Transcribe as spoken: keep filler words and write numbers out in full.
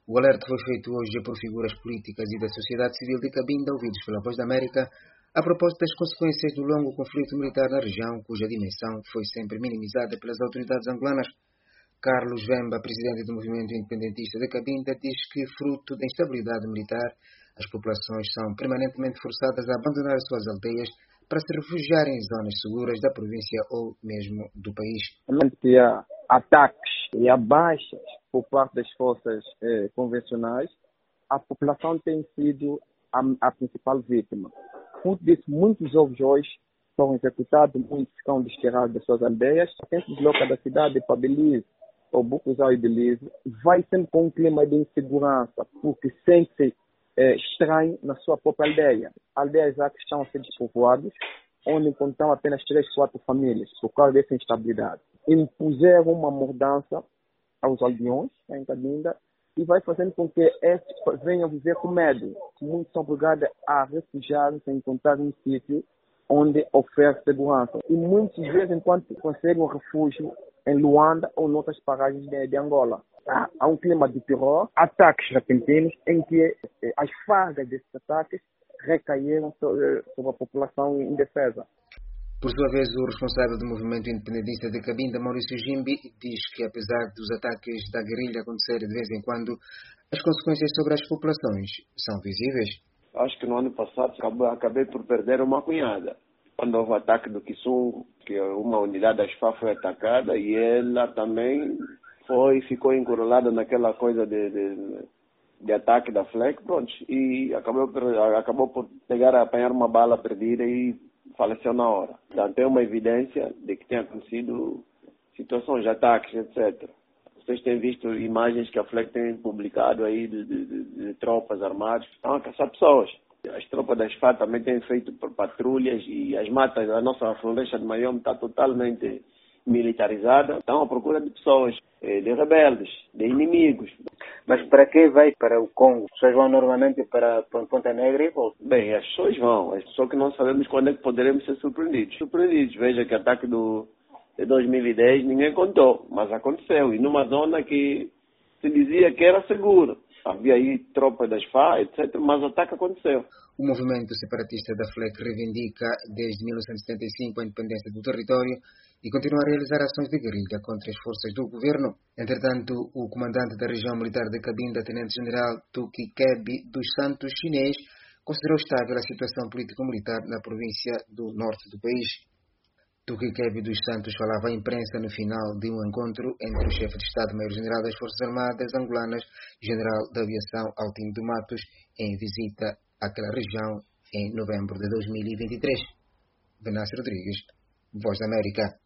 O alerta foi feito hoje por figuras políticas e da sociedade civil de Cabinda, ouvidos pela Voz da América, a propósito das consequências do longo conflito militar na região, cuja dimensão foi sempre minimizada pelas autoridades angolanas. Carlos Vemba, presidente do movimento independentista de Cabinda, diz que, fruto da instabilidade militar, as populações são permanentemente forçadas a abandonar as suas aldeias para se refugiarem em zonas seguras da província ou mesmo do país. Que há ataques e há baixas por parte das forças eh, convencionais, a população tem sido a, a principal vítima. Por disso, muitos jovens hoje são executados, muitos são desterrados das suas aldeias. Quem se desloca da cidade para Belize ou Bucuzal e Belize vai sempre com um clima de insegurança, porque sente-se eh, estranho na sua própria aldeia. Aldeias já que estão a ser despovoadas, onde encontram apenas três, quatro famílias, por causa dessa instabilidade. Impuseram uma mordança aos aldeões em Cabinda e vai fazendo com que estes venham viver com medo. Muitos são obrigados a refugiar-se, a encontrar um sítio onde oferece segurança. E muitas vezes, enquanto conseguem um refúgio em Luanda ou em outras paragens de, de Angola. Há, há um clima de terror, ataques repentinos, em que eh, as fardas desses ataques recaíram sobre, sobre a população indefesa. Por sua vez, o responsável do movimento independentista de Cabinda, Maurício Jimbi, diz que, apesar dos ataques da guerrilha acontecerem de vez em quando, as consequências sobre as populações são visíveis. Acho que no ano passado acabei, acabei por perder uma cunhada. Quando houve o ataque do Kisungo, que uma unidade da S F A foi atacada e ela também foi, ficou encurralada naquela coisa de, de, de ataque da F L E C, pronto, e acabou por, acabou por pegar, apanhar uma bala perdida e faleceu na hora. Portanto, é uma evidência de que tem acontecido situações de ataques, etcétera. Vocês têm visto imagens que a F L E C tem publicado aí de, de, de, de tropas armadas. Estão a caçar pessoas. As tropas da S F A também têm feito patrulhas e as matas da nossa floresta de Mayombe está totalmente militarizada. Estão à procura de pessoas, de rebeldes, de inimigos. Mas para quem vai para o Congo? As pessoas vão normalmente para Ponta Negra e voltam? Bem, as pessoas vão, só que não sabemos quando é que poderemos ser surpreendidos. Surpreendidos, veja que o ataque do, de dois mil e dez ninguém contou, mas aconteceu. E numa zona que se dizia que era segura. Havia aí tropas das F A, etcétera, mas o ataque aconteceu. O movimento separatista da F L E C reivindica desde mil novecentos e setenta e cinco a independência do território e continua a realizar ações de guerrilha contra as forças do governo. Entretanto, o comandante da região militar de Cabinda, tenente-general Tukikebi dos Santos chinês, considerou estável a situação político-militar na província do norte do país. Tukikebi dos Santos falava à imprensa no final de um encontro entre o chefe de Estado-Maior-General das Forças Armadas angolanas e General da Aviação Altino de Matos em visita àquela região em novembro de dois mil e vinte e três. Venâncio Rodrigues, Voz da América.